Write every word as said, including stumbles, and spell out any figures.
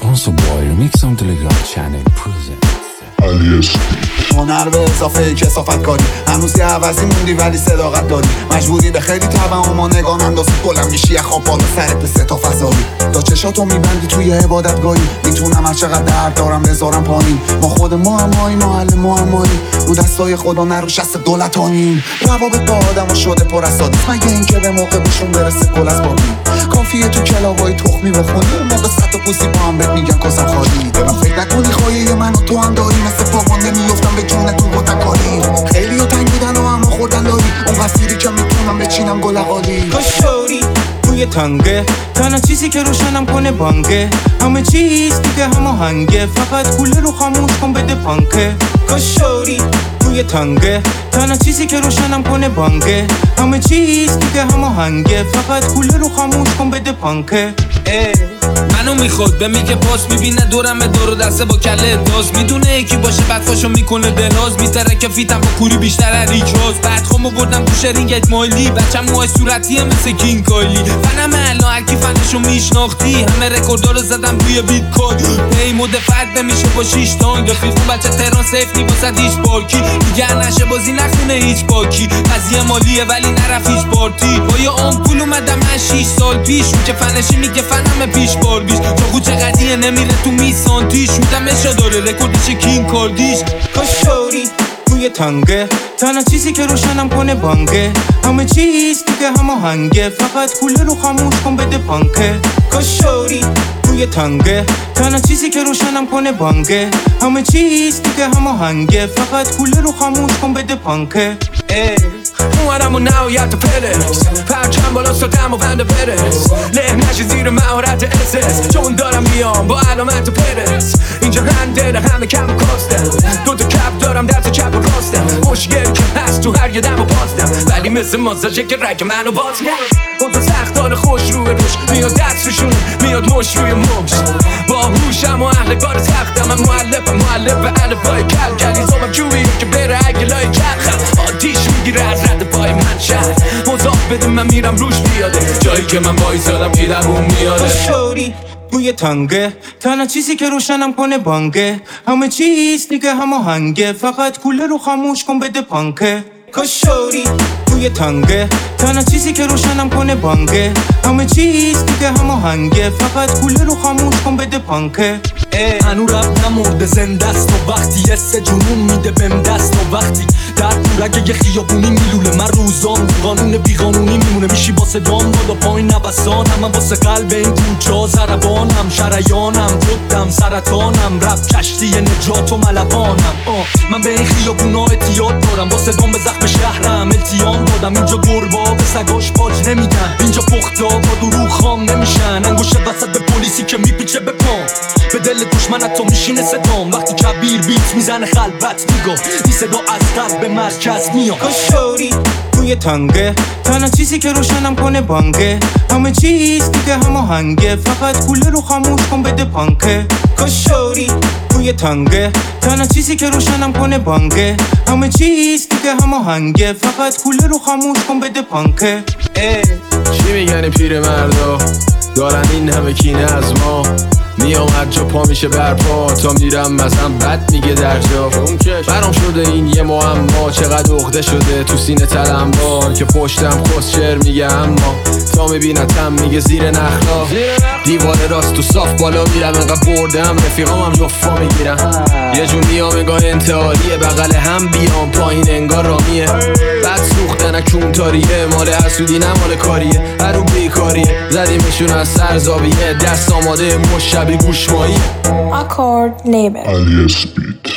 Sponsored by Remixam Telegram channel present علی اسپید. هنر به اضافه کثافت کاری، هنوز یه عوضی موندی ولی صداقت داری. مجبوری به خیلی طبع ما نگاه نندازی، بلند میشی یه خواب بالا سرت به سه تا فضایی. تا چشاتو میبندی توی عبادتگاهی، میتونم هر چقدر درد دارم بذارم پایین. ما خود معمایی، ما حل معمایی، رو دستای خدا نه رو شست دولتاییم. روابط با آدم شده پر از سادیس، مگه این که به موقع بهشون برسه کل از بابی. کافیه تو کلاوای تخمی بخونی، موقع صد تا پوسی با هم بهت میگن کسم خالی. دلم فکر نکنی خواهی من و تو هم داری، مثل پاونده میفتم به جون تو با تکاری. خیلی ها تنگ بودن و اما خوردن داری، اون قصیری که میتونم بچینم گل قالی. کاشوری توی تنگه، تنها چیزی که روشنم کنه بانگه. همه چیز دیگه هماهنگه، فقط کوله رو خاموش کن بده پانکه. کاشوری توی تنگه، تنها چیزی که روشنم کنه بانگه. همه چیز دیگه هماهنگه، فقط کوله رو خاموش کن بده پانکه. منو میخواد به میگه پاس، میبینه دورم دور و دسته با کله داز. میدونه یکی باشه بعد فاشو میکنه دراز، میتره که فیتم با کوری بیشتر از ریچاز. بعد خمو بردم تو شرینگ یک مایلی، بچم موهای صورتیه مثل کینگ کایلی. فنم الان هرکی فنشو میشناختی، همه رکوردا رو زدم روی بیت کوین. پی مود فرد نمیشه با شیش تانگ، رفیقون بچه تهران سیف نی واسه هیچ پارکی. دیگه نشه بازی نخونه هیچ باکی، قضیه مالیه ولی نرفت هیچ پارتی. با یه آمپول اومدم من شیش سال پیش، اون که فنشی میگه فنم پیش بار بیش. چاقو چقدیه نمیره تو میسانتیش، میدم اشا داره رکوردش کینگ کاردیش. کاشوری توی تنگه، تنها چیزی که روشنم کنه بانگه. همه چیز دیگه هماهنگه، فقط کوله رو خاموش کن بده پانکه. کاشوری توی تنگه، تنها چیزی که روشنم کنه بانگه. همه چیز دیگه هماهنگه، فقط کوله رو خاموش کن بده پانکه. اومدم و نهایت پرس، پرچم بالا ستم و بند پرس. له نشی زیر مهارت اسس، چون دارم میام با علامت پرس. اینجا هندل همه کم کاستم، دو تا کپ دارم دست چپ و راستم. مشکل که هست تو هر یه دم و پاستم، ولی مثل ماساژه که رگ منو باز کرد. اون تو سختان خوش رو به روش، میاد دست روشون میاد مش روی مش. با هوشم و اهل کار سختم، من معلفم معلف الفای کل کلی زوبم جویی که بره اگه لای کلخم. آتیش میگیره از رد پای من شهر، مضاف بده من میرم روش بیاده. جایی که من بایستادم کی در اون میاده. کاشوری توی تنگه، تنها چیزی که روشنم کنه بانگه. همه چیز دیگه هماهنگه، فقط کوله رو خاموش کن بده پانکه. کاشوری توی تنگه، تنها چیزی که روشنم کنه بانگه. همه چیز دیگه هماهنگه، فقط کوله رو خاموش کن بده پانکه. هنو رب نمورده زنده است و وقتی یه سه جنون میده بهم دست و وقتی در دورگه یه خیابونی میلوله. من روزان قانون بیقانونی میمونه، میشی با صدام بالا پایین نوسانم. من واسه قلب این کوچا زربانم، شریانم خودم سرطانم. رب کشتی نجات و ملوانم. من به این خیابونا اعتیاد دارم، با صدام به زخم شهرم التیام دادم. اینجا گربا به سگاش باج نمیدن، اینجا پختا با دروغ خام نمیشن. انگوشه وسط به پلیسی که میپیچه به پام، به دل دشمن حتی میشینه صدام. وقتی کبیر بیت میزنه خلوت میگم، این صدا از قلب مرکز میام. کاشوری توی تنگه، تنها چیزی که روشنم کنه بانگه. همه چیز دیگه هماهنگه، فقط کوله رو خاموش کن بده پانکه. کاشوری توی تنگه، تنها چیزی که روشنم کنه بانگه. همه چیز دیگه هماهنگه، فقط کوله رو خاموش کن بده پانکه. چی میگن پیر مردا، دارن این همه کینه از ما. میام هر جا پا میشه برپا، تا میرم مثلا بد میگه در جا. برام شده این یه معما، چقدر عقده شده تو سینه تلمبار. که پشتم خسچر میگه اما تا میبینتم میگه زیر نخلا. دیوار راست تو صاف بالا میرم، انقدر بردم رفیقام هم جفا میگیرم. یه جون میام انگاه انتحاریه، بغل هم بیام پایین انگار رامیه. بعد سوختن اکون تاریه، مال حسودی نه مال کاریه. هرو بیکاریه زدیمشون از سر زاویه، دست آماده مشبی گوشمایی. Accord label. علی اسپید.